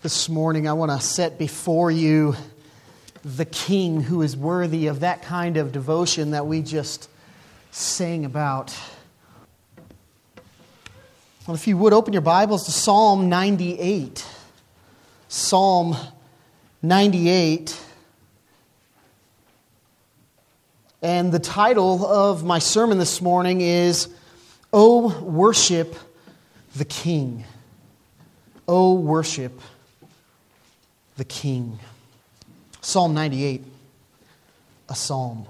This morning I want to set before you the King who is worthy of that kind of devotion that we just sang about. Well, if you would open your Bibles to Psalm 98. Psalm 98. And the title of my sermon this morning is, "Oh, Worship the King." Oh, worship the King. Psalm 98, a psalm.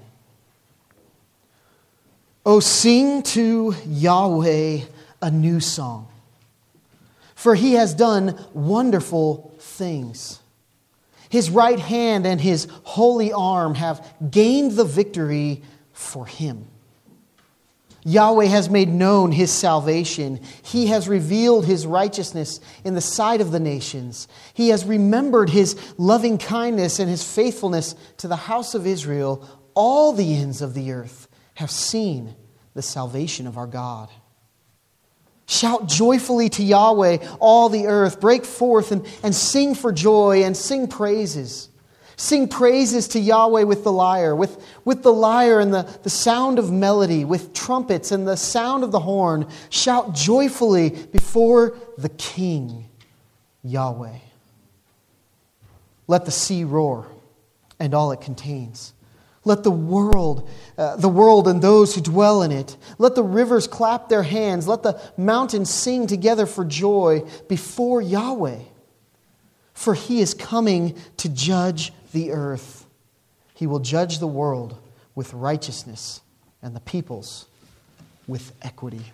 Oh, sing to Yahweh a new song, for He has done wonderful things. His right hand and His holy arm have gained the victory for Him. Yahweh has made known His salvation. He has revealed His righteousness in the sight of the nations. He has remembered His loving kindness and His faithfulness to the house of Israel. All the ends of the earth have seen the salvation of our God. Shout joyfully to Yahweh, all the earth. Break forth and sing for joy and sing praises. Sing praises to Yahweh with the lyre, with the lyre and the sound of melody, with trumpets and the sound of the horn. Shout joyfully before the King, Yahweh. Let the sea roar and all it contains. Let the world and those who dwell in it. Let the rivers clap their hands. Let the mountains sing together for joy before Yahweh. For He is coming to judge the earth. He will judge the world with righteousness and the peoples with equity.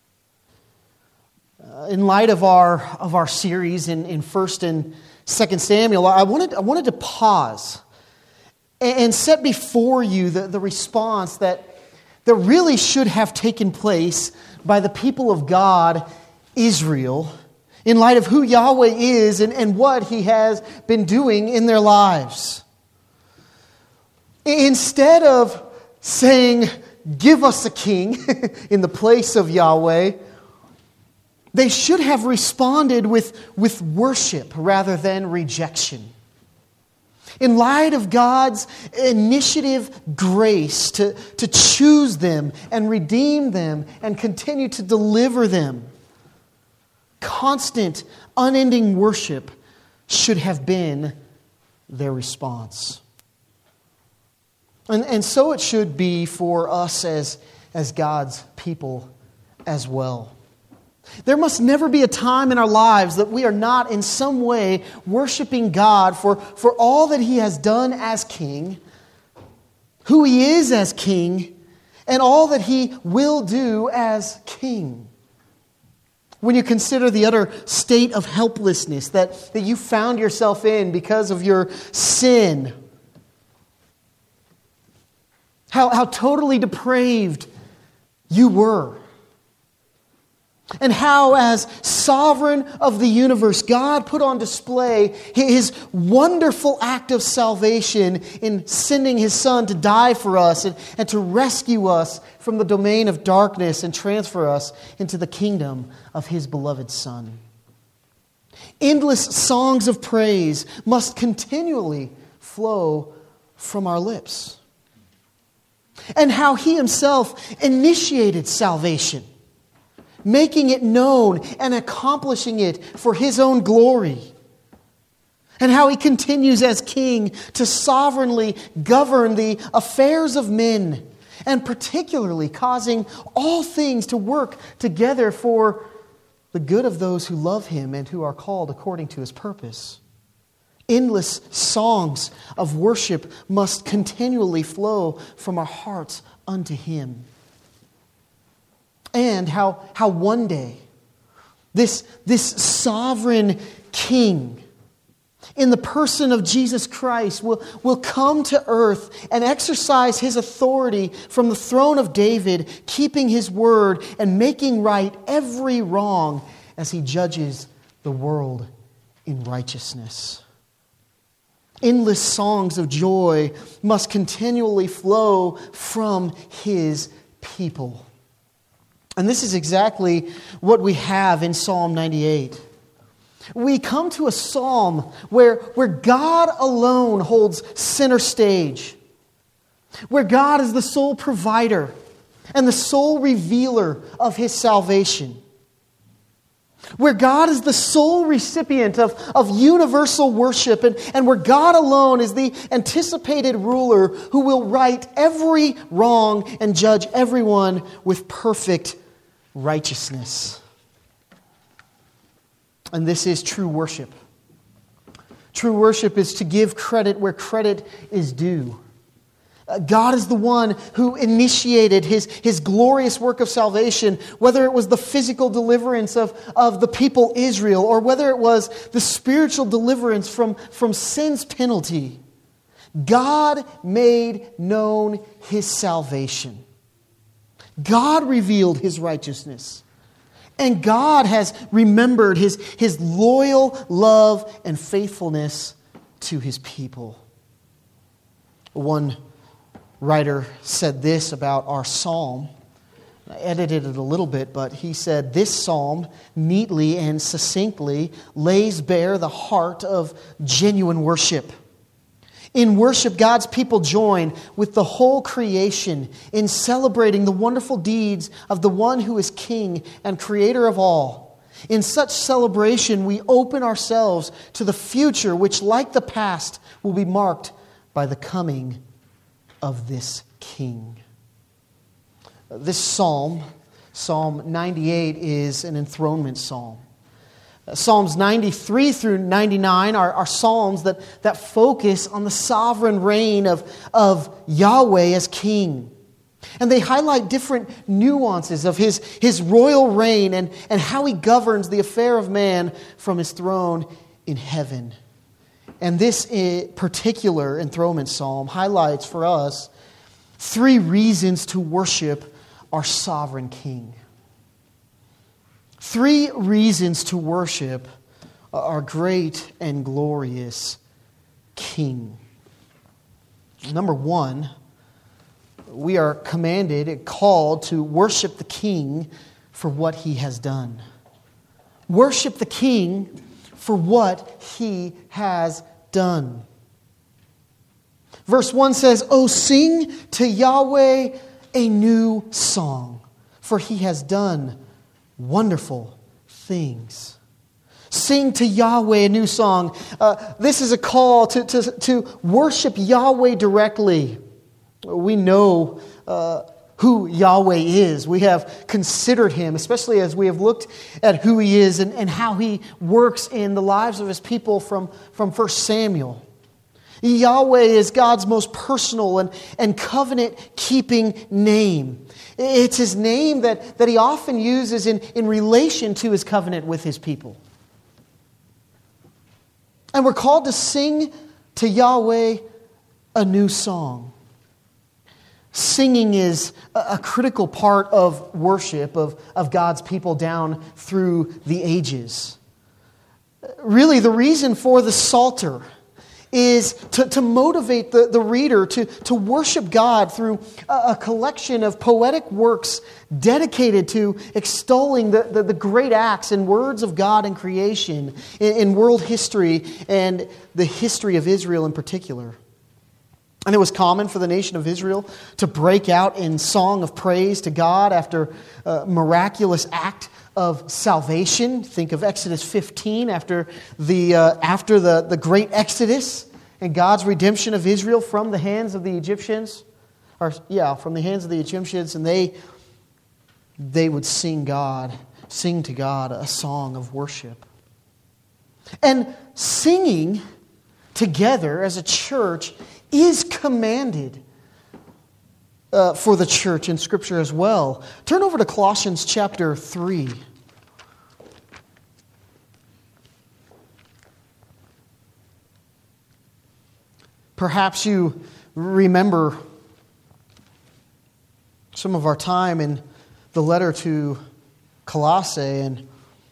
In light of our series in 1st and 2nd Samuel, I wanted to pause and set before you the response that really should have taken place by the people of God, Israel, in light of who Yahweh is and what He has been doing in their lives. Instead of saying, "Give us a king," in the place of Yahweh, they should have responded with worship rather than rejection. In light of God's initiative grace to choose them and redeem them and continue to deliver them, constant, unending worship should have been their response. And so it should be for us as God's people as well. There must never be a time in our lives that we are not in some way worshiping God for all that He has done as King, who He is as King, and all that He will do as King. When you consider the utter state of helplessness that you found yourself in because of your sin, how totally depraved you were, and how as sovereign of the universe, God put on display His wonderful act of salvation in sending His Son to die for us and to rescue us from the domain of darkness and transfer us into the kingdom of His beloved Son. Endless songs of praise must continually flow from our lips. And how He Himself initiated salvation, making it known and accomplishing it for His own glory. And how He continues as King to sovereignly govern the affairs of men, and particularly causing all things to work together for the good of those who love Him and who are called according to His purpose. Endless songs of worship must continually flow from our hearts unto Him. And how one day this sovereign King, in the person of Jesus Christ, will come to earth and exercise His authority from the throne of David, keeping His word and making right every wrong as He judges the world in righteousness. Endless songs of joy must continually flow from His people. And this is exactly what we have in Psalm 98. We come to a psalm where God alone holds center stage, where God is the sole provider and the sole revealer of His salvation, where God is the sole recipient of universal worship, and where God alone is the anticipated ruler who will right every wrong and judge everyone with perfect righteousness. And this is true worship. True worship is to give credit where credit is due. God is the one who initiated His glorious work of salvation, whether it was the physical deliverance of the people Israel, or whether it was the spiritual deliverance from sin's penalty. God made known His salvation. God revealed His righteousness. And God has remembered His loyal love and faithfulness to His people. One writer said this about our psalm. I edited it a little bit, but he said, "This psalm neatly and succinctly lays bare the heart of genuine worship. In worship, God's people join with the whole creation in celebrating the wonderful deeds of the one who is King and Creator of all. In such celebration, we open ourselves to the future, which, like the past, will be marked by the coming of this King." This psalm, Psalm 98, is an enthronement psalm. Psalms 93 through 99 are psalms that focus on the sovereign reign of Yahweh as King. And they highlight different nuances of His royal reign and how He governs the affair of man from His throne in heaven. And this particular enthronement psalm highlights for us 3 reasons to worship our sovereign King. 3 reasons to worship our great and glorious King. Number 1, we are commanded, called to worship the King for what He has done. Worship the King for what He has done. Verse 1 says, "Oh, sing to Yahweh a new song, for He has done wonderful things." Sing to Yahweh a new song. This is a call to worship Yahweh directly. We know who Yahweh is. We have considered Him, especially as we have looked at who He is and how He works in the lives of His people from 1 Samuel. Yahweh is God's most personal and covenant-keeping name. It's His name that He often uses in relation to His covenant with His people. And we're called to sing to Yahweh a new song. Singing is a critical part of worship of God's people down through the ages. Really, the reason for the Psalter is to motivate the reader to worship God through a collection of poetic works dedicated to extolling the great acts and words of God in creation, in world history, and the history of Israel in particular. And it was common for the nation of Israel to break out in song of praise to God after a miraculous act of salvation. Think of Exodus 15 after the great Exodus and God's redemption of Israel from the hands of the Egyptians. From the hands of the Egyptians, and they would sing to God a song of worship. And singing together as a church is commanded for the church in Scripture as well. Turn over to Colossians chapter 3. Perhaps you remember some of our time in the letter to Colossae, and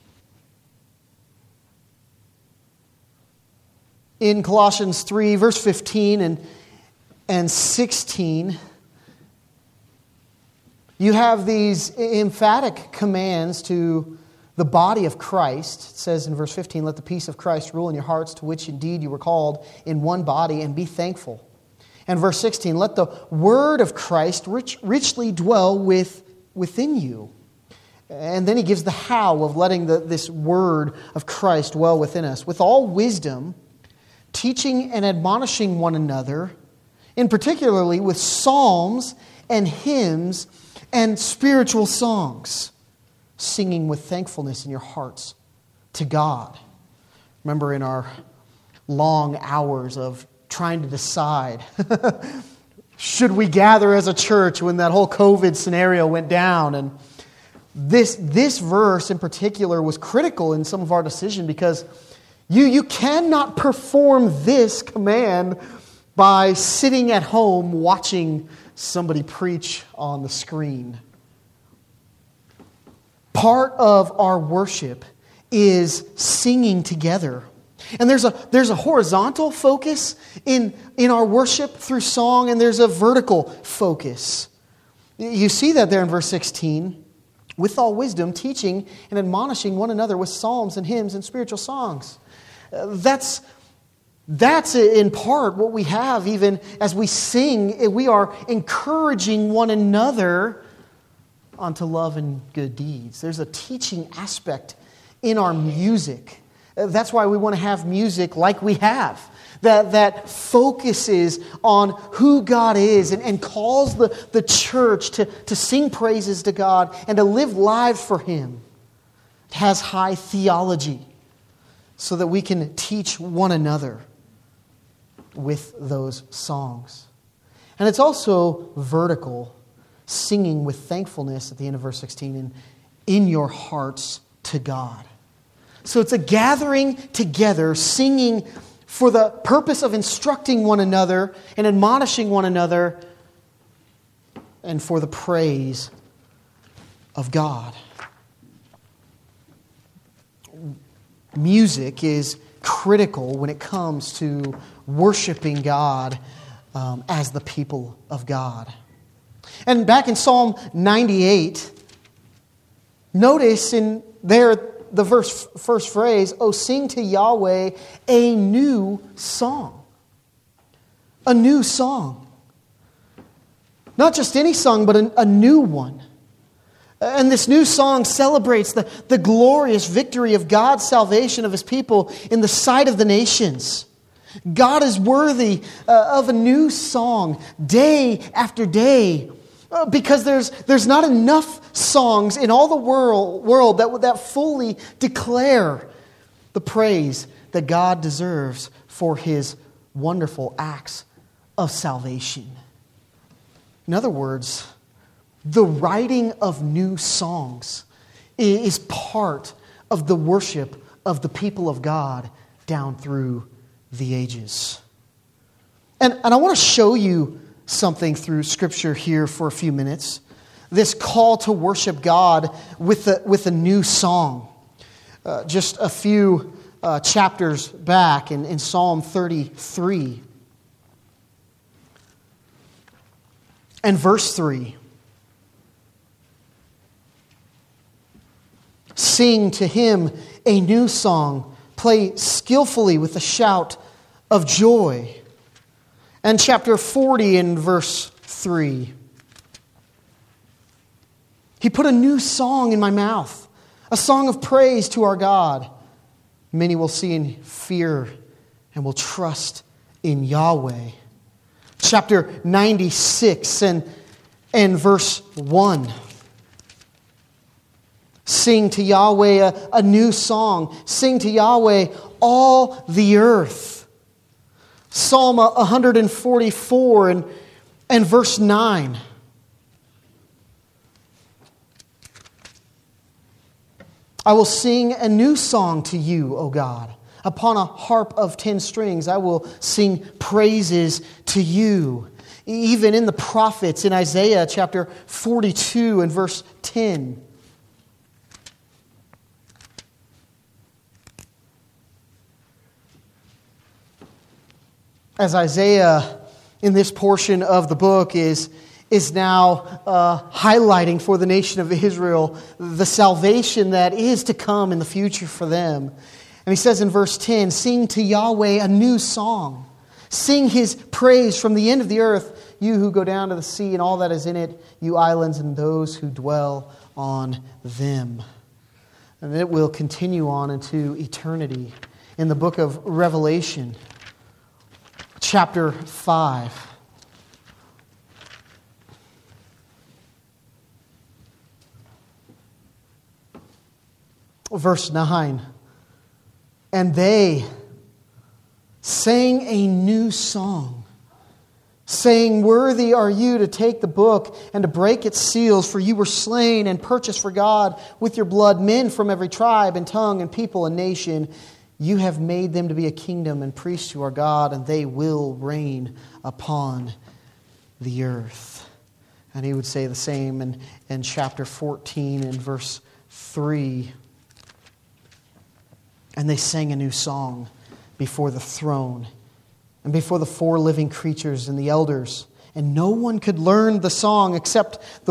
in Colossians 3, verse 15 and 16, you have these emphatic commands to the body of Christ. It says in verse 15, let the peace of Christ rule in your hearts, to which indeed you were called in one body, and be thankful. And verse 16, let the word of Christ richly dwell within you. And then he gives the how of letting this word of Christ dwell within us. With all wisdom, teaching and admonishing one another, in particularly with psalms and hymns and spiritual songs, singing with thankfulness in your hearts to God. Remember in our long hours of trying to decide, should we gather as a church when that whole COVID scenario went down? And this verse in particular was critical in some of our decision, because you cannot perform this command by sitting at home watching somebody preach on the screen. Part of our worship is singing together. And there's a horizontal focus in our worship through song, and there's a vertical focus. You see that there in verse 16. With all wisdom, teaching and admonishing one another with psalms and hymns and spiritual songs. That's in part what we have even as we sing. We are encouraging one another onto love and good deeds. There's a teaching aspect in our music. That's why we want to have music like we have, that focuses on who God is and calls the church to sing praises to God and to live lives for Him. It has high theology so that we can teach one another with those songs. And it's also vertical, singing with thankfulness at the end of verse 16, and in your hearts to God. So it's a gathering together, singing for the purpose of instructing one another and admonishing one another, and for the praise of God. Music is critical when it comes to worshiping God as the people of God. And back in Psalm 98, notice in there the first phrase, "Oh, sing to Yahweh a new song." A new song. Not just any song, but a new one. And this new song celebrates the glorious victory of God's salvation of His people in the sight of the nations. God is worthy of a new song day after day, because there's not enough songs in all the world that fully declare the praise that God deserves for His wonderful acts of salvation. In other words, the writing of new songs is part of the worship of the people of God down through the ages. And I want to show you something through Scripture here for a few minutes. This call to worship God with a new song. Just a few chapters back in Psalm 33 and verse 3. Sing to Him a new song. Play skillfully with a shout of joy. And chapter 40 in verse 3. He put a new song in my mouth, a song of praise to our God. Many will see and fear and will trust in Yahweh. Chapter 96 and verse 1. Sing to Yahweh a new song. Sing to Yahweh all the earth. Psalm 144 and verse 9. I will sing a new song to you, O God. Upon a harp of 10 strings, I will sing praises to you. Even in the prophets, in Isaiah chapter 42 and verse 10. As Isaiah, in this portion of the book, is is now highlighting for the nation of Israel the salvation that is to come in the future for them. And he says in verse 10, "Sing to Yahweh a new song. Sing His praise from the end of the earth, you who go down to the sea and all that is in it, you islands and those who dwell on them." And it will continue on into eternity. In the book of Revelation, chapter 5. Verse 9. "And they sang a new song, saying, Worthy are you to take the book and to break its seals, for you were slain and purchased for God with your blood men from every tribe and tongue and people and nation. You have made them to be a kingdom and priests to our God, and they will reign upon the earth." And he would say the same in chapter 14 and verse 3. "And they sang a new song before the throne and before the four living creatures and the elders. And no one could learn the song except the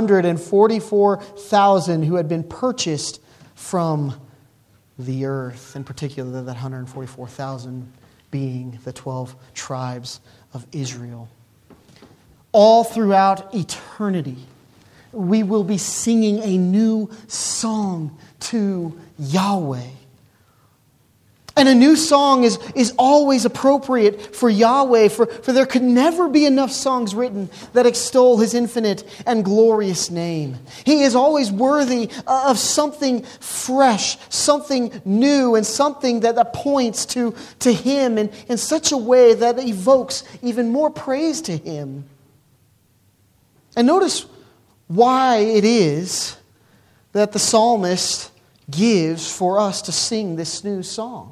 144,000 who had been purchased from the earth." In particular, that 144,000 being the 12 tribes of Israel. All throughout eternity, we will be singing a new song to Yahweh. And a new song is always appropriate for Yahweh, for there could never be enough songs written that extol His infinite and glorious name. He is always worthy of something fresh, something new, and something that points to Him in such a way that evokes even more praise to Him. And notice why it is that the psalmist gives for us to sing this new song.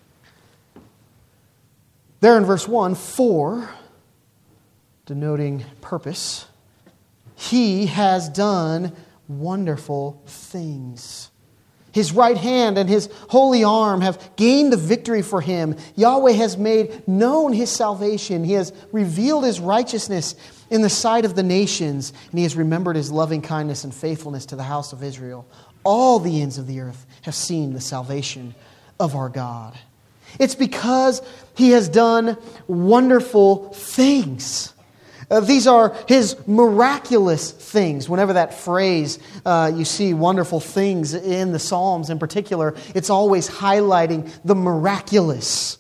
There in verse 1, "For," denoting purpose, "He has done wonderful things. His right hand and His holy arm have gained the victory for Him. Yahweh has made known His salvation. He has revealed His righteousness in the sight of the nations, and He has remembered His loving kindness and faithfulness to the house of Israel. All the ends of the earth have seen the salvation of our God." It's because He has done wonderful things. These are His miraculous things. Whenever that phrase, you see wonderful things in the Psalms in particular, it's always highlighting the miraculous.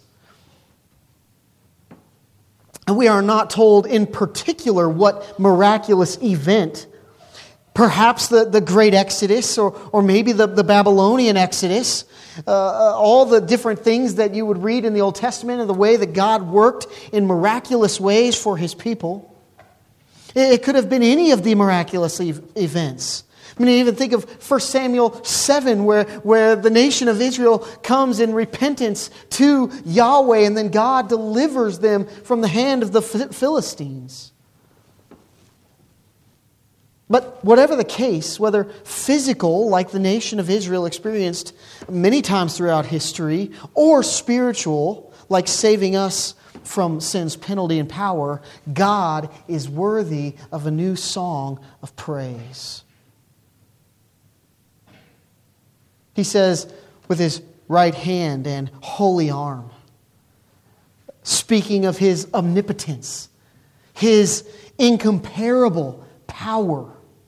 And we are not told in particular what miraculous event. Perhaps the great Exodus or maybe the Babylonian Exodus. All the different things that you would read in the Old Testament and the way that God worked in miraculous ways for His people. It could have been any of the miraculous events. I mean, even think of 1 Samuel 7 where the nation of Israel comes in repentance to Yahweh and then God delivers them from the hand of the Philistines. But whatever the case, whether physical, like the nation of Israel experienced many times throughout history, or spiritual, like saving us from sin's penalty and power, God is worthy of a new song of praise. He says, with His right hand and holy arm, speaking of His omnipotence, His incomparable power,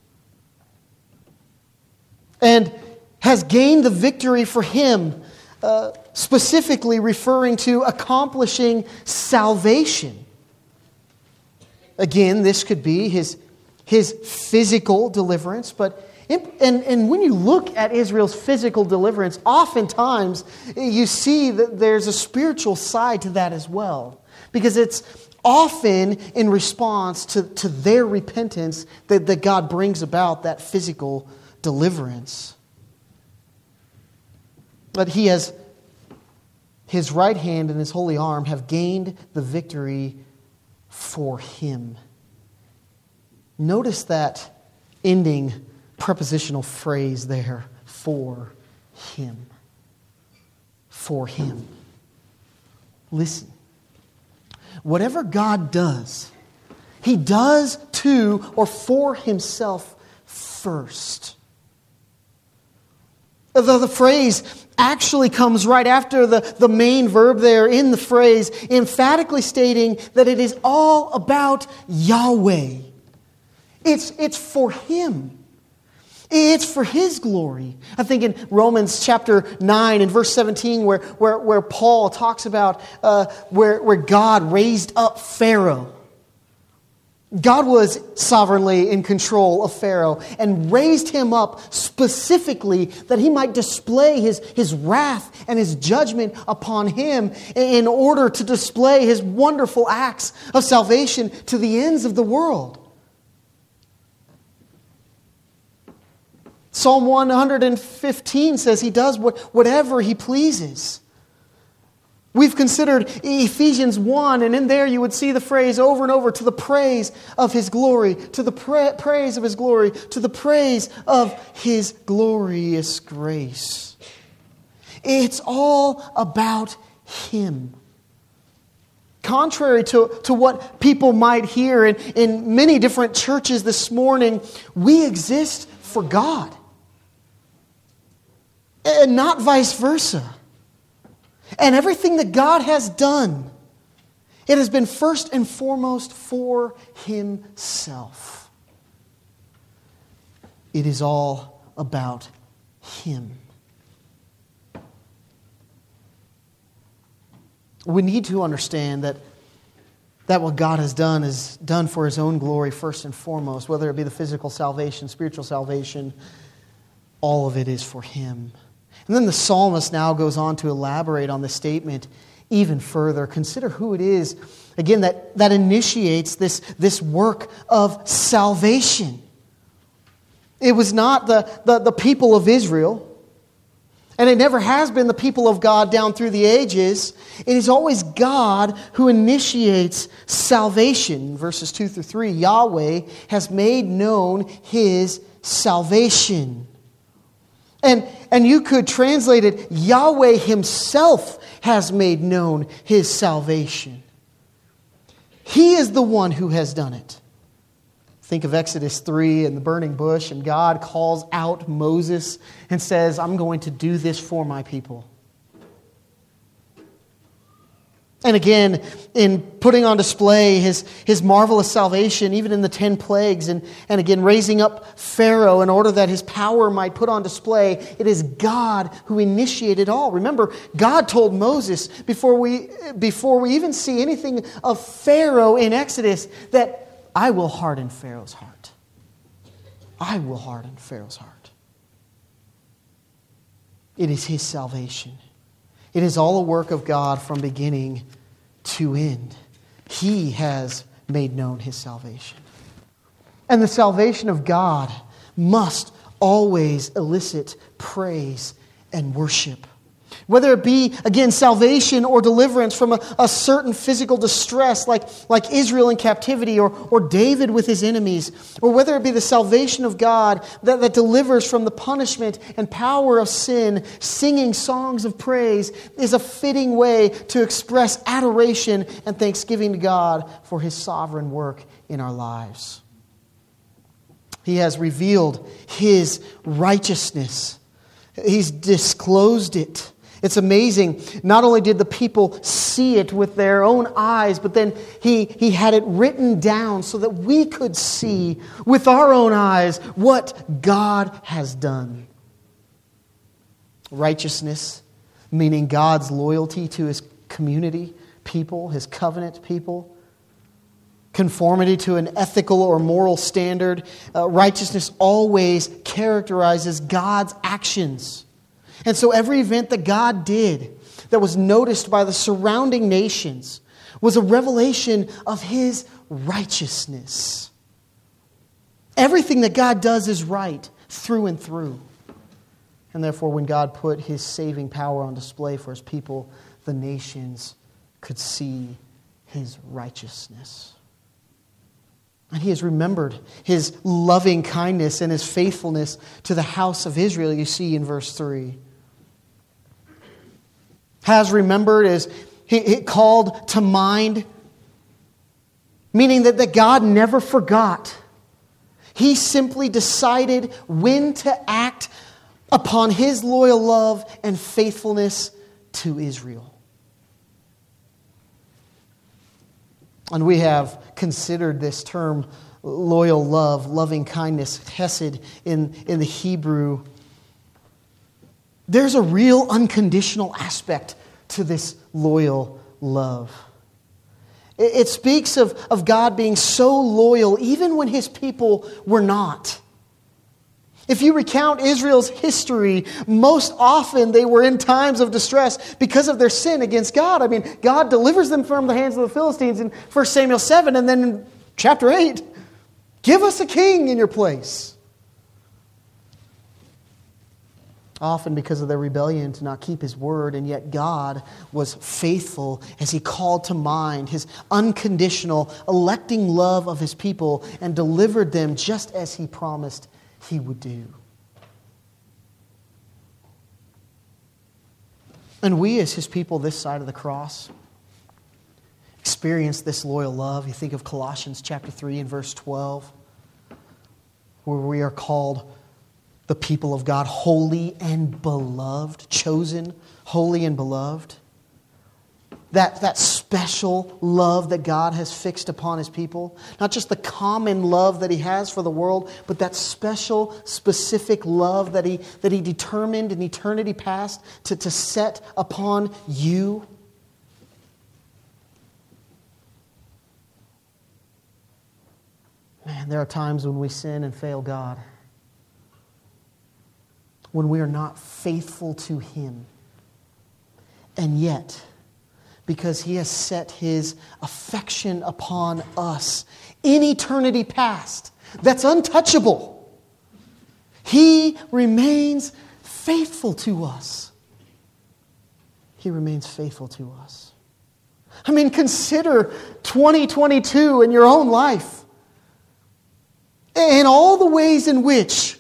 and has gained the victory for Him, specifically referring to accomplishing salvation. Again, this could be His physical deliverance, but when you look at Israel's physical deliverance, oftentimes you see that there's a spiritual side to that as well, because it's often in response to their repentance that God brings about that physical deliverance. But He has, His right hand and His holy arm have gained the victory for Him. Notice that ending prepositional phrase there, for Him. For Him. Listen, whatever God does, He does to or for himself first. The phrase actually comes right after the main verb there in the phrase, emphatically stating that it is all about Yahweh. It's for Him. It's for His glory. I think in Romans chapter 9 and verse 17 where Paul talks about where God raised up Pharaoh. God was sovereignly in control of Pharaoh and raised him up specifically that he might display his wrath and his judgment upon him in order to display his wonderful acts of salvation to the ends of the world. Psalm 115 says he does whatever he pleases. We've considered Ephesians 1, and in there you would see the phrase over and over, to the praise of His glory, to the praise of His glory, to the praise of His glorious grace. It's all about Him. Contrary to what people might hear in many different churches this morning, we exist for God, and not vice versa. And everything that God has done, it has been first and foremost for Himself. It is all about Him. We need to understand that what God has done is done for His own glory first and foremost, whether it be the physical salvation, spiritual salvation, all of it is for Him. And then the psalmist now goes on to elaborate on the statement even further. Consider who it is, again, that initiates this work of salvation. It was not the people of Israel, and it never has been the people of God down through the ages. It is always God who initiates salvation. Verses 2 through 3, Yahweh has made known His salvation. And you could translate it, Yahweh Himself has made known His salvation. He is the one who has done it. Think of Exodus 3 and the burning bush, and God calls out Moses and says, I'm going to do this for my people. And again, in putting on display his marvelous salvation, even in the 10 plagues, and again raising up Pharaoh in order that his power might put on display, it is God who initiated all. Remember, God told Moses before we even see anything of Pharaoh in Exodus that I will harden Pharaoh's heart. I will harden Pharaoh's heart. It is His salvation. It is all a work of God from beginning to end. He has made known His salvation. And the salvation of God must always elicit praise and worship. Whether it be, again, salvation or deliverance from a certain physical distress like Israel in captivity or David with his enemies, or whether it be the salvation of God that delivers from the punishment and power of sin, singing songs of praise is a fitting way to express adoration and thanksgiving to God for His sovereign work in our lives. He has revealed His righteousness. He's disclosed it. It's amazing. Not only did the people see it with their own eyes, but then he had it written down so that we could see with our own eyes what God has done. Righteousness, meaning God's loyalty to His community, people, His covenant people. Conformity to an ethical or moral standard. Righteousness always characterizes God's actions. And so every event that God did that was noticed by the surrounding nations was a revelation of His righteousness. Everything that God does is right through and through. And therefore, when God put His saving power on display for His people, the nations could see His righteousness. And He has remembered His loving kindness and His faithfulness to the house of Israel, you see in verse 3. Has remembered is he called to mind meaning that God never forgot. He simply decided when to act upon His loyal love and faithfulness to Israel. And we have considered this term loyal love, loving kindness, hesed in the Hebrew. There's a real unconditional aspect to this loyal love. It speaks of God being so loyal even when His people were not. If you recount Israel's history, most often they were in times of distress because of their sin against God. I mean, God delivers them from the hands of the Philistines in 1 Samuel 7, and then in chapter 8, give us a king in your place. Often because of their rebellion to not keep His word, and yet God was faithful as He called to mind His unconditional, electing love of His people and delivered them just as He promised He would do. And we as His people this side of the cross experience this loyal love. You think of Colossians chapter 3 and verse 12, where we are called the people of God, holy and beloved, chosen, holy and beloved. That special love that God has fixed upon His people. Not just the common love that He has for the world, but that special, specific love that He determined in eternity past to set upon you. Man, there are times when we sin and fail God. When we are not faithful to Him. And yet, because He has set His affection upon us in eternity past, that's untouchable, He remains faithful to us. He remains faithful to us. I mean, consider 2022 in your own life. And all the ways in which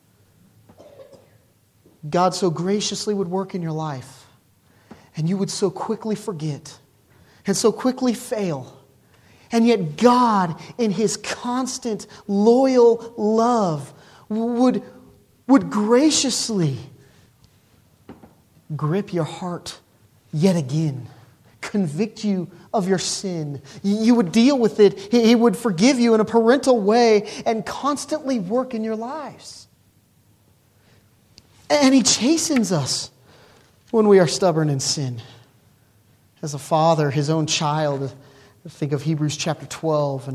God so graciously would work in your life, and you would so quickly forget and so quickly fail. And yet God, in His constant, loyal love, would graciously grip your heart yet again, convict you of your sin. You would deal with it. He would forgive you in a parental way and constantly work in your lives. And He chastens us when we are stubborn in sin. As a father, His own child, think of Hebrews chapter 12,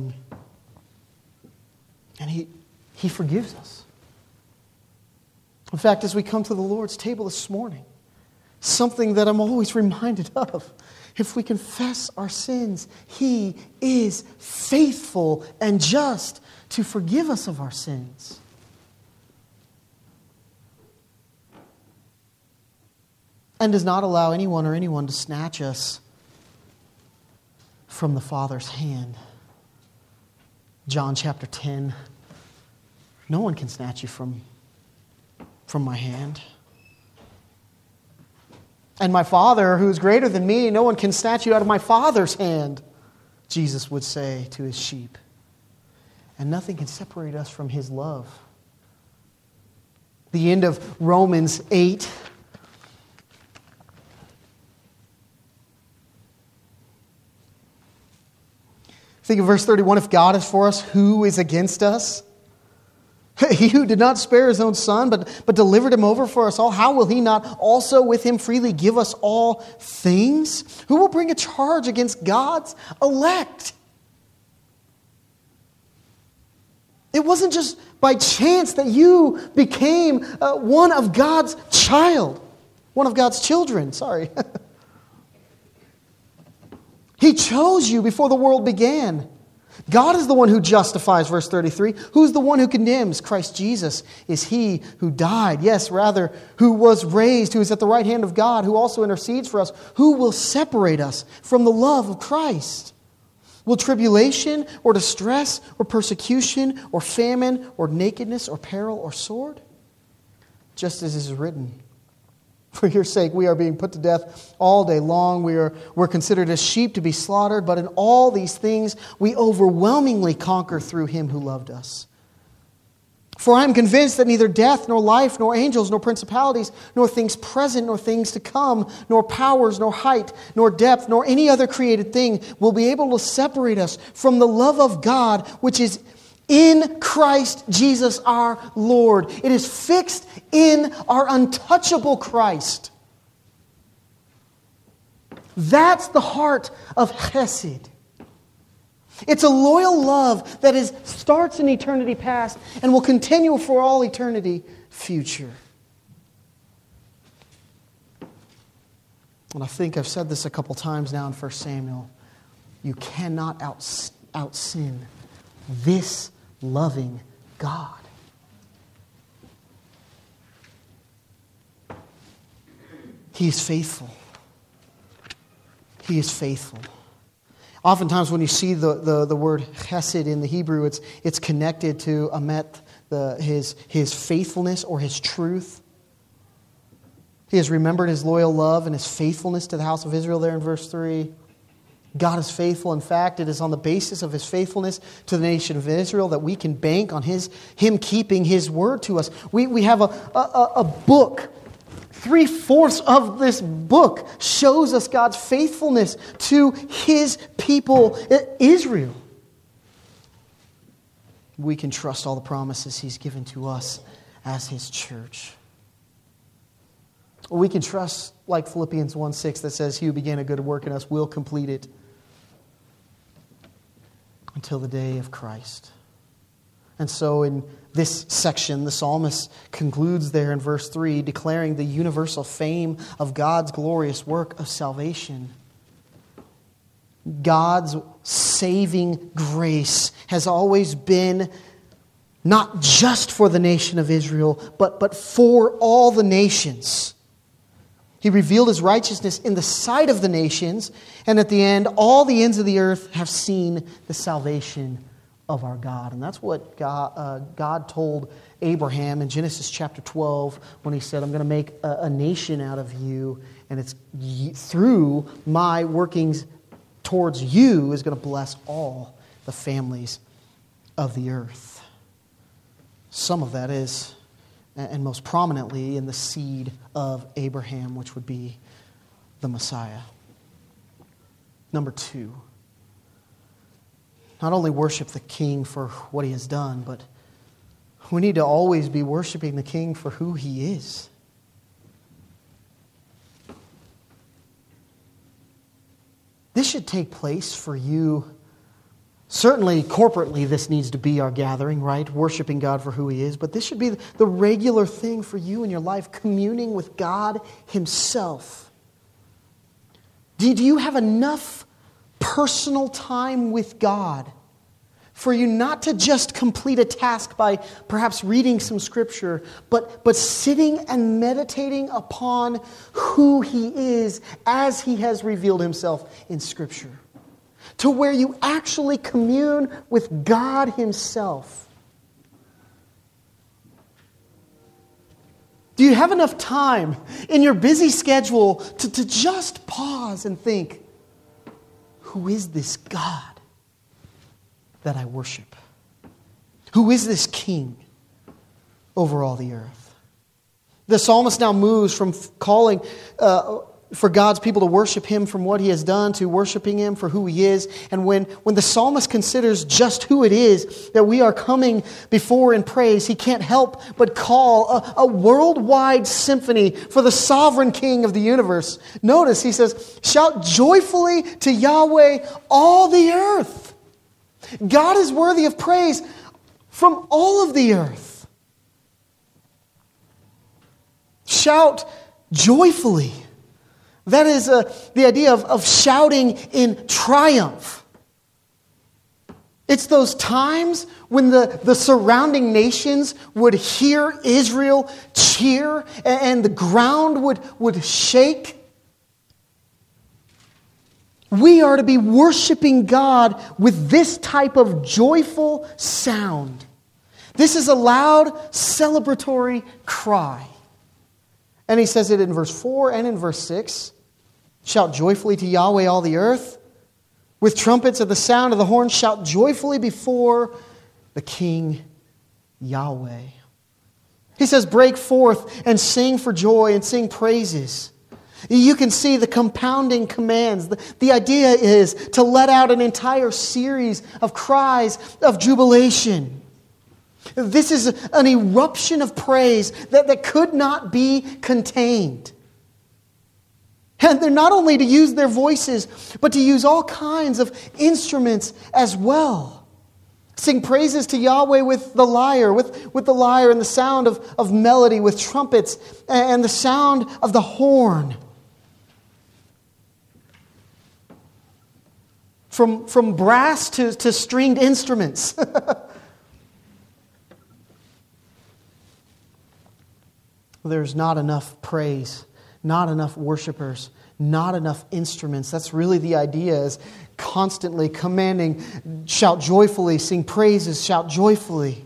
and He forgives us. In fact, as we come to the Lord's table this morning, something that I'm always reminded of, if we confess our sins, He is faithful and just to forgive us of our sins. And does not allow anyone to snatch us from the Father's hand. John chapter 10. No one can snatch you from my hand. And my Father, who is greater than me, no one can snatch you out of my Father's hand, Jesus would say to His sheep. And nothing can separate us from His love. The end of Romans 8. Think of verse 31. If God is for us, who is against us? He who did not spare His own Son, but delivered Him over for us all, how will He not also with Him freely give us all things? Who will bring a charge against God's elect? It wasn't just by chance that you became one of God's children. Sorry. He chose you before the world began. God is the one who justifies, verse 33. Who's the one who condemns? Christ Jesus is He who died. Yes, rather, who was raised, who is at the right hand of God, who also intercedes for us. Who will separate us from the love of Christ? Will tribulation or distress or persecution or famine or nakedness or peril or sword? Just as it is written, For your sake, we are being put to death all day long. We're considered as sheep to be slaughtered, but in all these things we overwhelmingly conquer through him who loved us. For I am convinced that neither death, nor life, nor angels, nor principalities, nor things present, nor things to come, nor powers, nor height, nor depth, nor any other created thing will be able to separate us from the love of God, which is in Christ Jesus our Lord. It is fixed in our untouchable Christ. That's the heart of Chesed. It's a loyal love that starts in eternity past and will continue for all eternity future. And I think I've said this a couple times now in 1 Samuel. You cannot out-sin this loving God. He is faithful. He is faithful. Oftentimes when you see the word chesed in the Hebrew, it's connected to amet, his faithfulness or his truth. He has remembered his loyal love and his faithfulness to the house of Israel there in verse 3. God is faithful. In fact, it is on the basis of his faithfulness to the nation of Israel that we can bank on him keeping his word to us. We have a book. 3/4 of this book shows us God's faithfulness to his people, Israel. We can trust all the promises he's given to us as his church. We can trust, like Philippians 1:6 that says, he who began a good work in us will complete it until the day of Christ. And so in this section, the psalmist concludes there in verse 3, declaring the universal fame of God's glorious work of salvation. God's saving grace has always been not just for the nation of Israel, but for all the nations. He revealed his righteousness in the sight of the nations, and at the end, all the ends of the earth have seen the salvation of our God. And that's what God told Abraham in Genesis chapter 12 when he said, I'm going to make a nation out of you, and it's through my workings towards you is going to bless all the families of the earth. Some of that is, and most prominently, in the seed of Abraham, which would be the Messiah. Number 2, not only worship the King for what he has done, but we need to always be worshiping the King for who he is. This should take place for you. Certainly, corporately, this needs to be our gathering, right? Worshiping God for who he is. But this should be the regular thing for you in your life, communing with God himself. Do you have enough personal time with God for you not to just complete a task by perhaps reading some scripture, but sitting and meditating upon who he is as he has revealed himself in scripture? To where you actually commune with God himself. Do you have enough time in your busy schedule to just pause and think, who is this God that I worship? Who is this King over all the earth? The psalmist now moves from calling for God's people to worship him from what he has done to worshiping him for who he is. And when the psalmist considers just who it is that we are coming before in praise, he can't help but call a worldwide symphony for the sovereign King of the universe. Notice he says, shout joyfully to Yahweh all the earth. God is worthy of praise from all of the earth. Shout joyfully. That is the idea of shouting in triumph. It's those times when the surrounding nations would hear Israel cheer and the ground would shake. We are to be worshiping God with this type of joyful sound. This is a loud celebratory cry. And he says it in verse 4 and in verse 6. Shout joyfully to Yahweh, all the earth. With trumpets at the sound of the horn, shout joyfully before the King Yahweh. He says, break forth and sing for joy and sing praises. You can see the compounding commands. The idea is to let out an entire series of cries of jubilation. This is an eruption of praise that could not be contained. And they're not only to use their voices, but to use all kinds of instruments as well. Sing praises to Yahweh with the lyre, with the lyre and the sound of melody, with trumpets and the sound of the horn. From brass to stringed instruments. There's not enough praise, not enough worshipers, not enough instruments. That's really the idea, is constantly commanding, shout joyfully, sing praises, shout joyfully.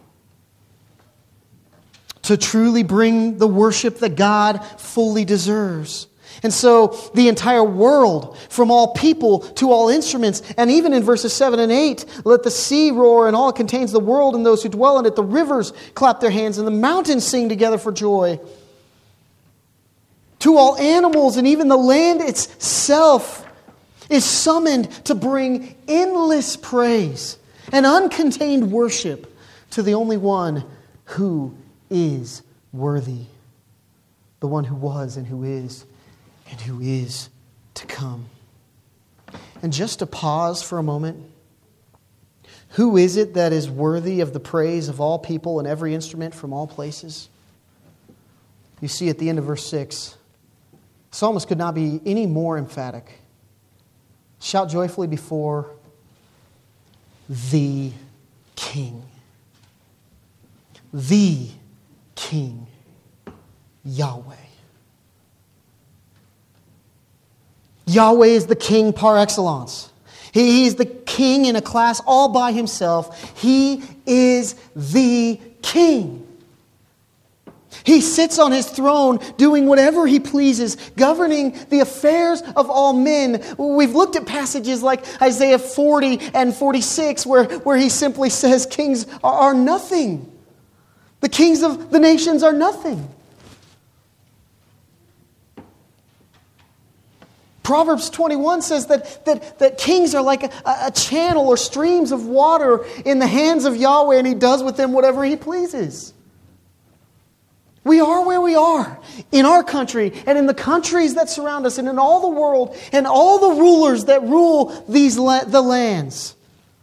To truly bring the worship that God fully deserves. And so the entire world, from all people to all instruments, and even in verses 7 and 8, let the sea roar and all it contains, the world and those who dwell in it, the rivers clap their hands and the mountains sing together for joy. To all animals and even the land itself is summoned to bring endless praise and uncontained worship to the only one who is worthy. The one who was and who is to come. And just to pause for a moment, who is it that is worthy of the praise of all people and every instrument from all places? You see at the end of verse 6, the psalmist could not be any more emphatic. Shout joyfully before the King. The King, Yahweh. Yahweh is the King par excellence. He is the King in a class all by himself. He is the King. He sits on his throne doing whatever he pleases, governing the affairs of all men. We've looked at passages like Isaiah 40 and 46 where he simply says kings are nothing. The kings of the nations are nothing. Proverbs 21 says that kings are like a channel or streams of water in the hands of Yahweh, and He does with them whatever He pleases. We are where we are in our country and in the countries that surround us and in all the world and all the rulers that rule the lands.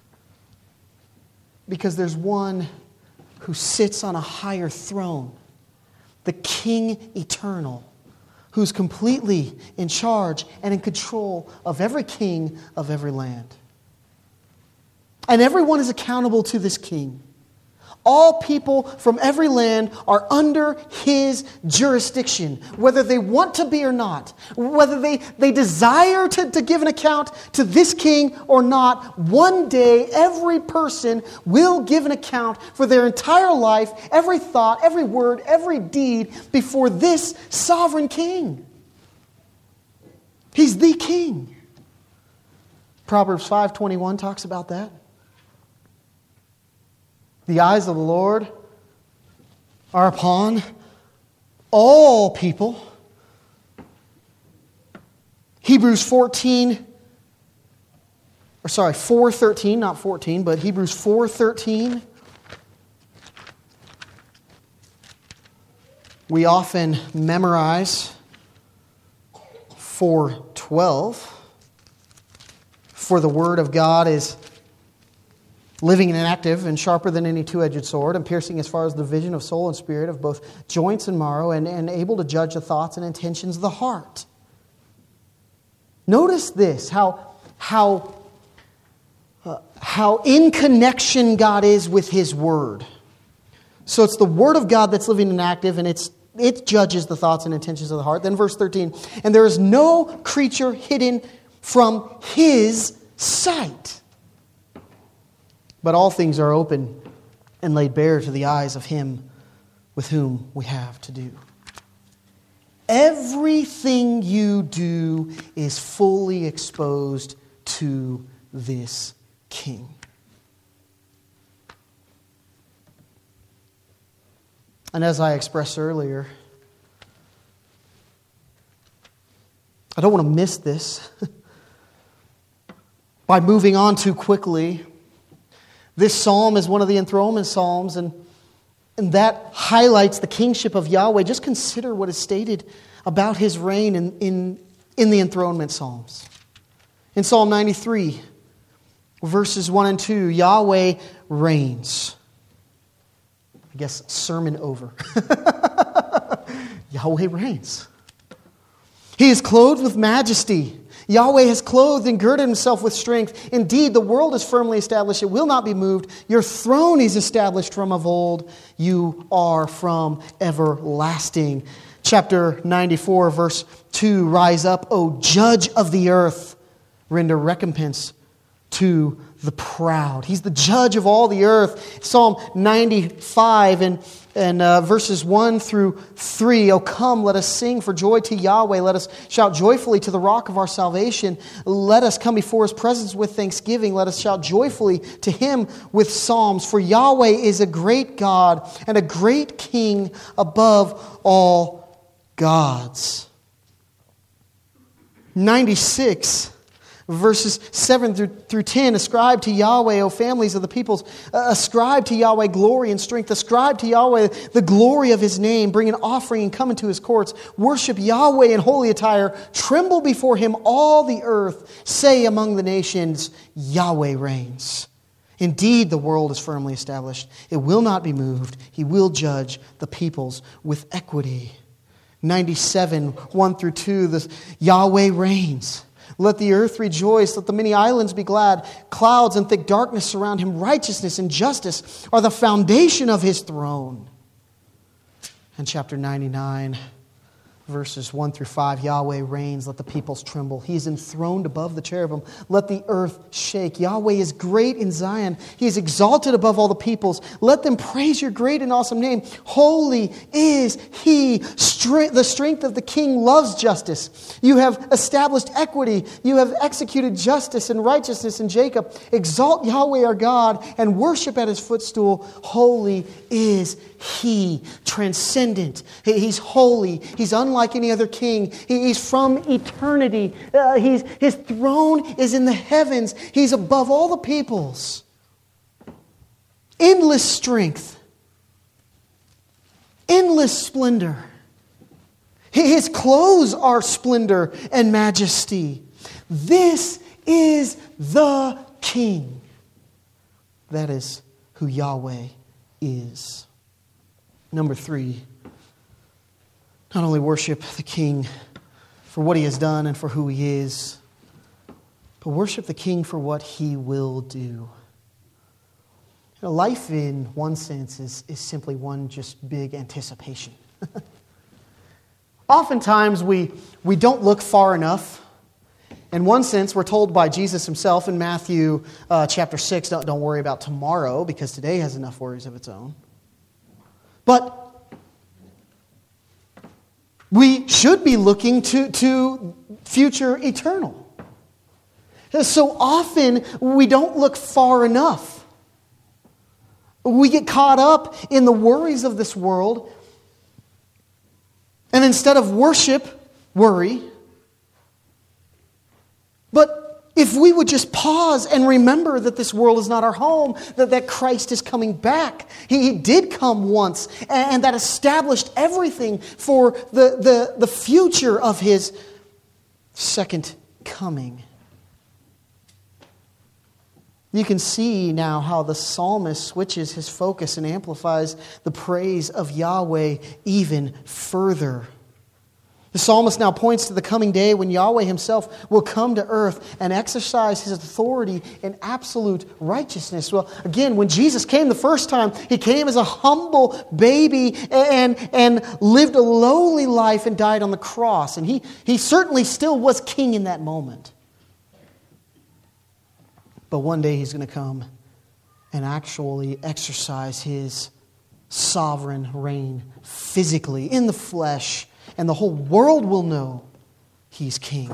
Because there's one who sits on a higher throne, the King eternal, who's completely in charge and in control of every king of every land. And everyone is accountable to this king. All people from every land are under his jurisdiction, whether they want to be or not, whether they desire to give an account to this king or not. One day, every person will give an account for their entire life, every thought, every word, every deed before this sovereign king. He's the king. Proverbs 5:21 talks about that. The eyes of the Lord are upon all people. Hebrews 4:13, not 14, but Hebrews 4:13. We often memorize 4:12. For the word of God is living and active and sharper than any two-edged sword, and piercing as far as the division of soul and spirit, of both joints and marrow, and able to judge the thoughts and intentions of the heart. Notice this, how in connection God is with His Word. So it's the Word of God that's living and active, and it judges the thoughts and intentions of the heart. Then verse 13, and there is no creature hidden from His sight, but all things are open and laid bare to the eyes of Him with whom we have to do. Everything you do is fully exposed to this King. And as I expressed earlier, I don't want to miss this by moving on too quickly. This psalm is one of the enthronement psalms, and that highlights the kingship of Yahweh. Just consider what is stated about his reign in the enthronement psalms. In Psalm 93, verses 1 and 2, Yahweh reigns. I guess sermon over. Yahweh reigns. He is clothed with majesty. Yahweh has clothed and girded himself with strength. Indeed, the world is firmly established. It will not be moved. Your throne is established from of old. You are from everlasting. Chapter 94, verse 2, rise up, O judge of the earth. Render recompense to the proud. He's the judge of all the earth. Psalm 95 and verses 1 through 3. O come, let us sing for joy to Yahweh. Let us shout joyfully to the rock of our salvation. Let us come before his presence with thanksgiving. Let us shout joyfully to him with psalms. For Yahweh is a great God and a great King above all gods. 96 verses 7 through 10, ascribe to Yahweh, O families of the peoples. Ascribe to Yahweh glory and strength. Ascribe to Yahweh the glory of his name. Bring an offering and come into his courts. Worship Yahweh in holy attire. Tremble before him, all the earth. Say among the nations, Yahweh reigns. Indeed, the world is firmly established. It will not be moved. He will judge the peoples with equity. 97, 1 through 2, Yahweh reigns. Let the earth rejoice. Let the many islands be glad. Clouds and thick darkness surround him. Righteousness and justice are the foundation of his throne. And chapter 99, verses 1 through 5, Yahweh reigns. Let the peoples tremble. He is enthroned above the cherubim. Let the earth shake. Yahweh is great in Zion. He is exalted above all the peoples. Let them praise your great and awesome name. Holy is he. The strength of the king loves justice. You have established equity. You have executed justice and righteousness in Jacob. Exalt Yahweh our God and worship at his footstool. Holy is he. Transcendent. He's holy. He's unlike any other king. He's from eternity. His throne is in the heavens. He's above all the peoples. Endless strength. Endless splendor. His clothes are splendor and majesty. This is the King. That is who Yahweh is. Number 3, not only worship the King for what he has done and for who he is, but worship the King for what he will do. Life, in one sense, is simply one just big anticipation. Oftentimes, we don't look far enough. In one sense, we're told by Jesus himself in Matthew chapter 6, don't worry about tomorrow, because today has enough worries of its own. But we should be looking to future eternal. So often, we don't look far enough. We get caught up in the worries of this world, and instead of worship, worry. But if we would just pause and remember that this world is not our home, that Christ is coming back. He did come once, and that established everything for the future of his second coming. You can see now how the psalmist switches his focus and amplifies the praise of Yahweh even further. The psalmist now points to the coming day when Yahweh himself will come to earth and exercise his authority in absolute righteousness. Well, again, when Jesus came the first time, he came as a humble baby and lived a lowly life and died on the cross. And he certainly still was king in that moment. But one day he's going to come and actually exercise his sovereign reign physically in the flesh and the whole world will know He's King.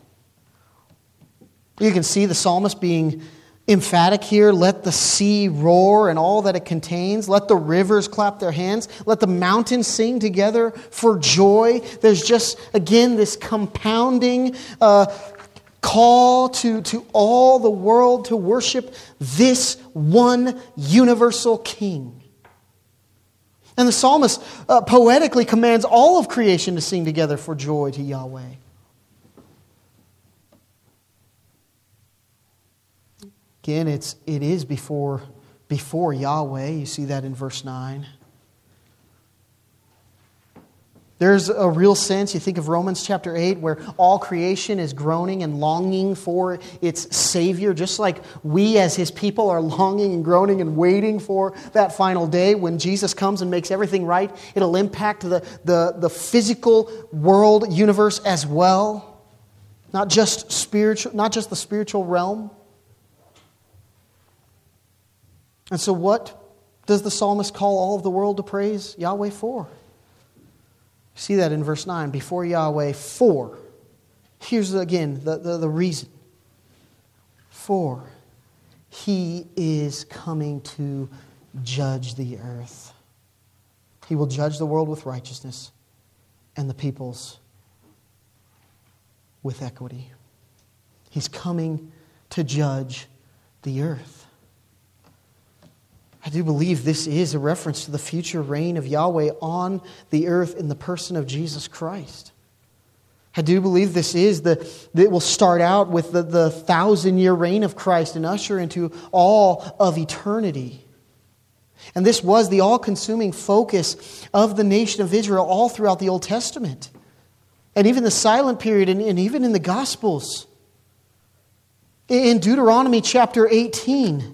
You can see the psalmist being emphatic here. Let the sea roar and all that it contains. Let the rivers clap their hands. Let the mountains sing together for joy. There's just, again, this compounding call to all the world to worship this one universal King. And the psalmist poetically commands all of creation to sing together for joy to Yahweh. Again, it is before Yahweh. You see that in verse 9. There's a real sense, you think of Romans chapter 8, where all creation is groaning and longing for its Savior, just like we as His people are longing and groaning and waiting for that final day when Jesus comes and makes everything right. It'll impact the physical world, universe as well, not just the spiritual realm. And so what does the psalmist call all of the world to praise Yahweh for? See that in verse 9. Before Yahweh, for. Here's again the reason. For He is coming to judge the earth. He will judge the world with righteousness and the peoples with equity. He's coming to judge the earth. I do believe this is a reference to the future reign of Yahweh on the earth in the person of Jesus Christ. I do believe this is that will start out with the 1,000-year reign of Christ and usher into all of eternity. And this was the all-consuming focus of the nation of Israel all throughout the Old Testament. And even the silent period and even in the Gospels. In Deuteronomy chapter 18,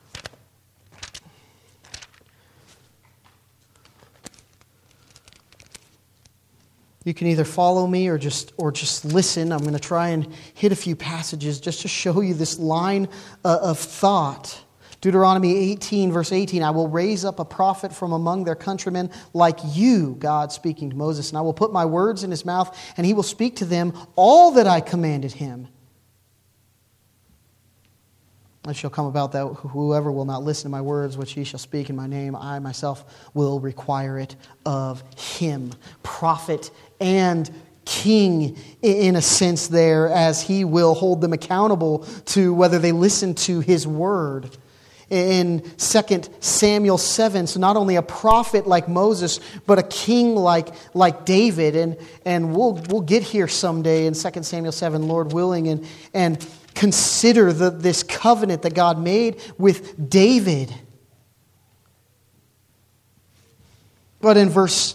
you can either follow me or just listen. I'm going to try and hit a few passages just to show you this line of thought. Deuteronomy 18, verse 18, I will raise up a prophet from among their countrymen like you, God speaking to Moses, and I will put my words in his mouth, and he will speak to them all that I commanded him. It shall come about that whoever will not listen to my words, which he shall speak in my name, I myself will require it of him. Prophet and king, in a sense there, as he will hold them accountable to whether they listen to his word. In 2 Samuel 7, so not only a prophet like Moses, but a king like David. And we'll get here someday in 2 Samuel 7, Lord willing, and consider this covenant that God made with David. But in verse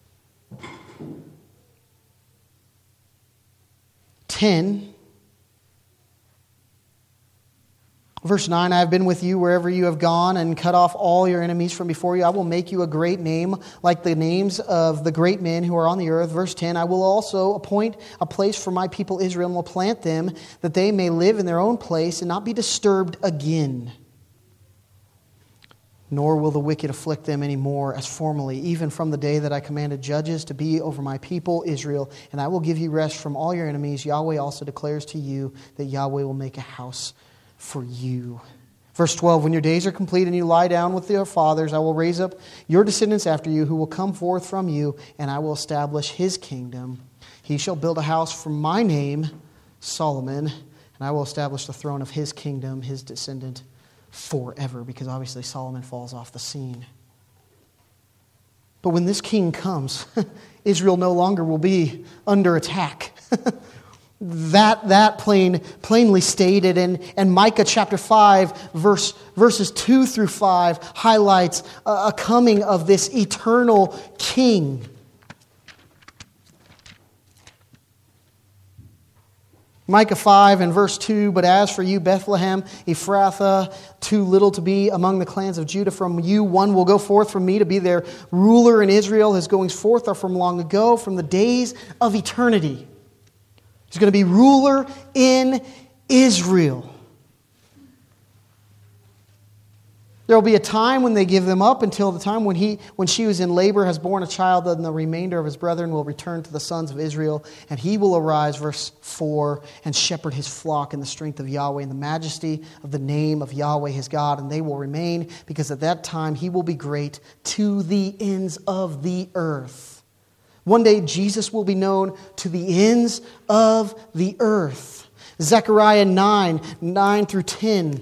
10, verse 9, I have been with you wherever you have gone and cut off all your enemies from before you. I will make you a great name like the names of the great men who are on the earth. Verse 10, I will also appoint a place for my people Israel and will plant them that they may live in their own place and not be disturbed again. Nor will the wicked afflict them any more as formerly, even from the day that I commanded judges to be over my people Israel. And I will give you rest from all your enemies. Yahweh also declares to you that Yahweh will make a house for you. Verse 12, when your days are complete and you lie down with your fathers, I will raise up your descendants after you who will come forth from you, and I will establish his kingdom. He shall build a house for my name, Solomon, and I will establish the throne of his kingdom, his descendant, forever, because obviously Solomon falls off the scene. But when this king comes, Israel no longer will be under attack. That plainly stated, and Micah chapter 5, verses 2 through 5 highlights a coming of this eternal king. Micah 5 and verse 2, but as for you, Bethlehem, Ephrathah, too little to be among the clans of Judah, from you one will go forth from me to be their ruler in Israel. His goings forth are from long ago, from the days of eternity. He's going to be ruler in Israel. There will be a time when they give them up until the time when she was in labor has borne a child, then the remainder of his brethren will return to the sons of Israel, and he will arise, verse 4, and shepherd his flock in the strength of Yahweh and the majesty of the name of Yahweh his God, and they will remain, because at that time he will be great to the ends of the earth. One day Jesus will be known to the ends of the earth. Zechariah 9 through 10.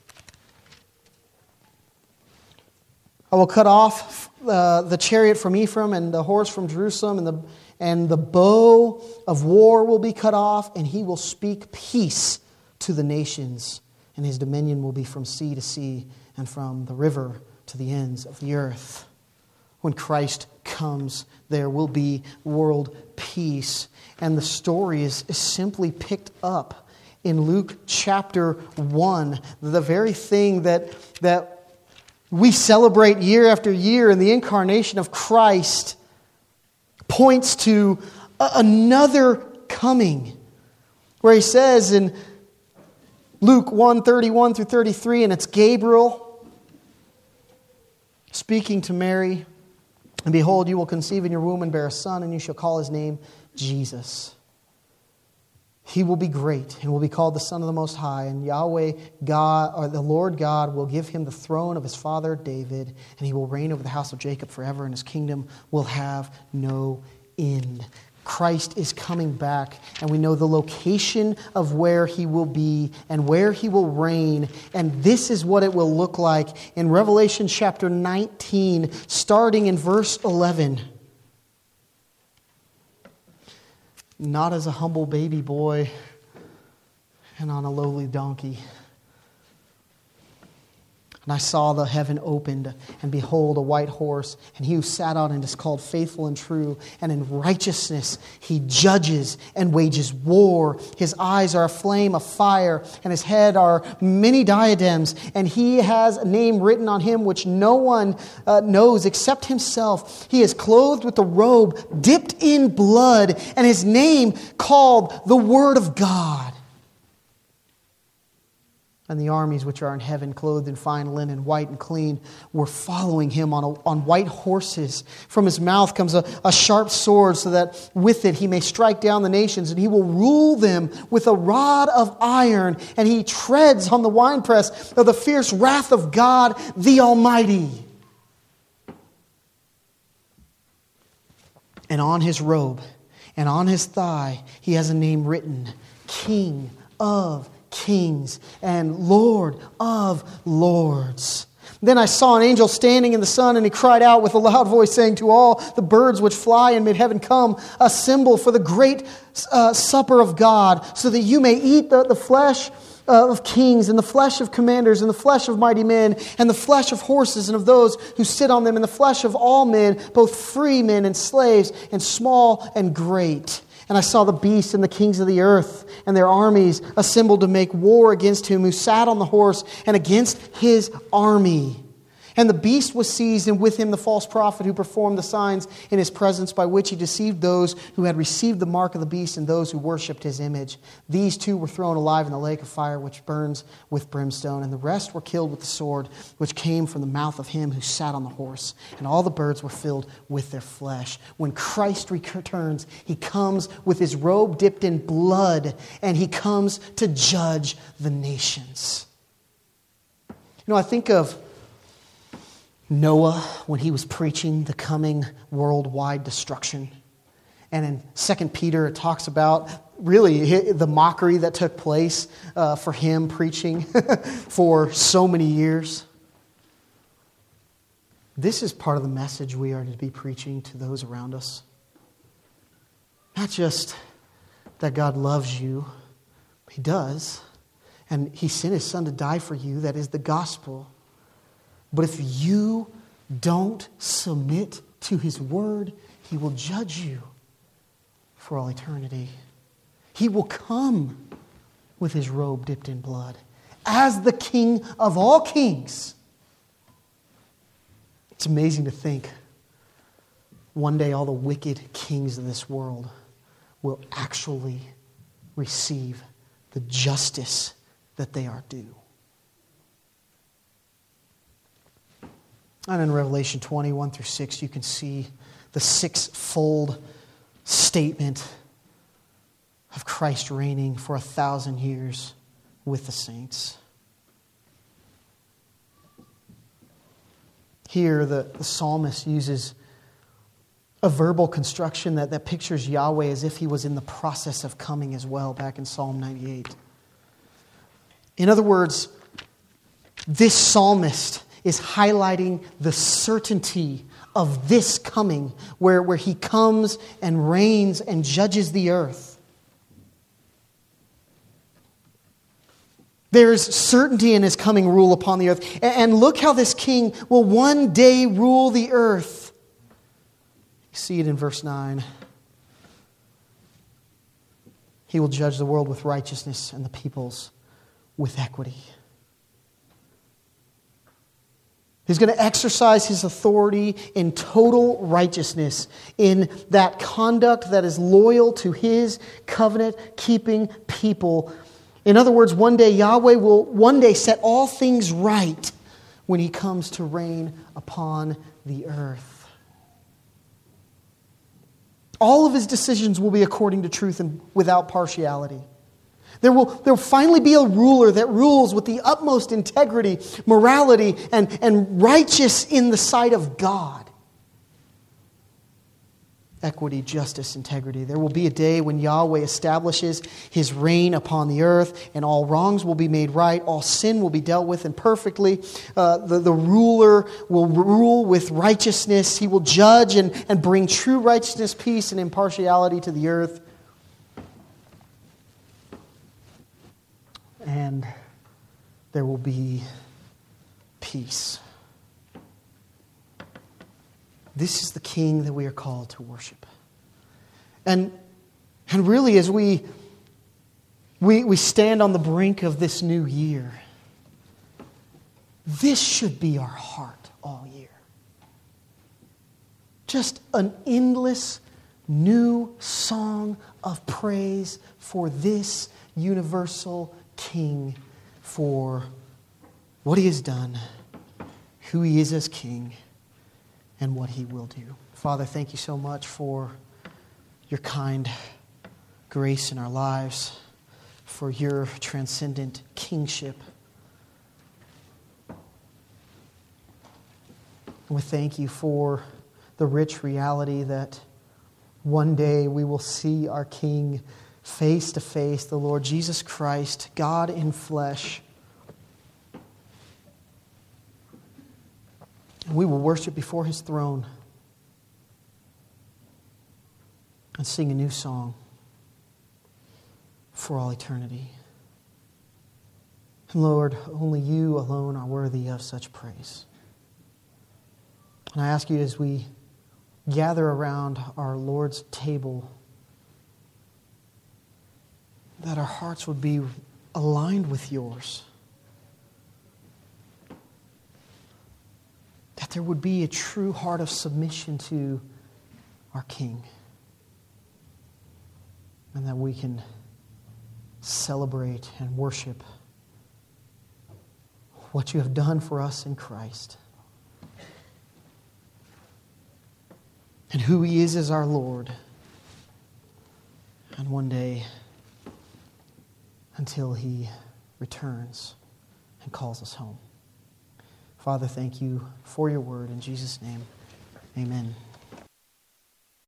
I will cut off the chariot from Ephraim and the horse from Jerusalem, and the bow of war will be cut off, and he will speak peace to the nations, and his dominion will be from sea to sea and from the river to the ends of the earth. When Christ comes, there will be world peace. And the story is simply picked up in Luke chapter 1, the very thing that we celebrate year after year in the incarnation of Christ points to another coming. Where he says in Luke 1:31 through 33, and it's Gabriel speaking to Mary, and behold, you will conceive in your womb and bear a son, and you shall call his name Jesus. He will be great and will be called the Son of the Most High. And Yahweh God, or the Lord God, will give him the throne of his father David, and he will reign over the house of Jacob forever, and his kingdom will have no end. Christ is coming back, and we know the location of where he will be and where he will reign. And this is what it will look like in Revelation chapter 19, starting in verse 11. Not as a humble baby boy and on a lowly donkey. And I saw the heaven opened, and behold, a white horse, and he who sat on it is called Faithful and True, and in righteousness he judges and wages war. His eyes are a flame of fire, and his head are many diadems, and he has a name written on him which no one knows except himself. He is clothed with a robe dipped in blood, and his name called the Word of God. And the armies which are in heaven, clothed in fine linen, white and clean, were following him on white horses. From his mouth comes a sharp sword, so that with it he may strike down the nations, and he will rule them with a rod of iron, and he treads on the winepress of the fierce wrath of God the Almighty. And on his robe and on his thigh he has a name written, King of Kings and Lord of Lords. Then I saw an angel standing in the sun, and he cried out with a loud voice, saying to all the birds which fly in mid-heaven, Come, assemble for the great supper of God, so that you may eat the flesh of kings, and the flesh of commanders, and the flesh of mighty men, and the flesh of horses, and of those who sit on them, and the flesh of all men, both free men and slaves, and small and great. And I saw the beast and the kings of the earth and their armies assembled to make war against him who sat on the horse and against his army. And the beast was seized, and with him the false prophet who performed the signs in his presence, by which he deceived those who had received the mark of the beast and those who worshipped his image. These two were thrown alive in the lake of fire which burns with brimstone, and the rest were killed with the sword which came from the mouth of him who sat on the horse. And all the birds were filled with their flesh. When Christ returns, he comes with his robe dipped in blood, and he comes to judge the nations. You know, I think of Noah when he was preaching the coming worldwide destruction. And in 2 Peter, it talks about really the mockery that took place for him preaching for so many years. This is part of the message we are to be preaching to those around us. Not just that God loves you. He does. And he sent his son to die for you. That is the gospel. But if you don't submit to his word, he will judge you for all eternity. He will come with his robe dipped in blood as the King of all kings. It's amazing to think one day all the wicked kings of this world will actually receive the justice that they are due. And in Revelation 21 through 6, you can see the sixfold statement of Christ reigning for 1,000 years with the saints. Here, the psalmist uses a verbal construction that pictures Yahweh as if he was in the process of coming as well, back in Psalm 98. In other words, this psalmist is highlighting the certainty of this coming, where he comes and reigns and judges the earth. There is certainty in his coming rule upon the earth. And look how this king will one day rule the earth. You see it in verse 9. He will judge the world with righteousness and the peoples with equity. He's going to exercise his authority in total righteousness, in that conduct that is loyal to his covenant-keeping people. In other words, one day Yahweh will one day set all things right when he comes to reign upon the earth. All of his decisions will be according to truth and without partiality. There will finally be a ruler that rules with the utmost integrity, morality, and righteous in the sight of God. Equity, justice, integrity. There will be a day when Yahweh establishes his reign upon the earth, and all wrongs will be made right, all sin will be dealt with imperfectly. The ruler will rule with righteousness. He will judge and bring true righteousness, peace, and impartiality to the earth. And there will be peace. This is the King that we are called to worship. And really, as we stand on the brink of this new year, this should be our heart all year. Just an endless new song of praise for this universal King, for what he has done, who he is as King, and what he will do. Father, thank you so much for your kind grace in our lives, for your transcendent kingship. We thank you for the rich reality that one day we will see our King face to face, the Lord Jesus Christ, God in flesh. And we will worship before his throne and sing a new song for all eternity. And Lord, only you alone are worthy of such praise. And I ask you, as we gather around our Lord's table, that our hearts would be aligned with yours. That there would be a true heart of submission to our King. And that we can celebrate and worship what you have done for us in Christ. And who he is as our Lord. And one day, until he returns and calls us home. Father, thank you for your word. In Jesus' name, amen.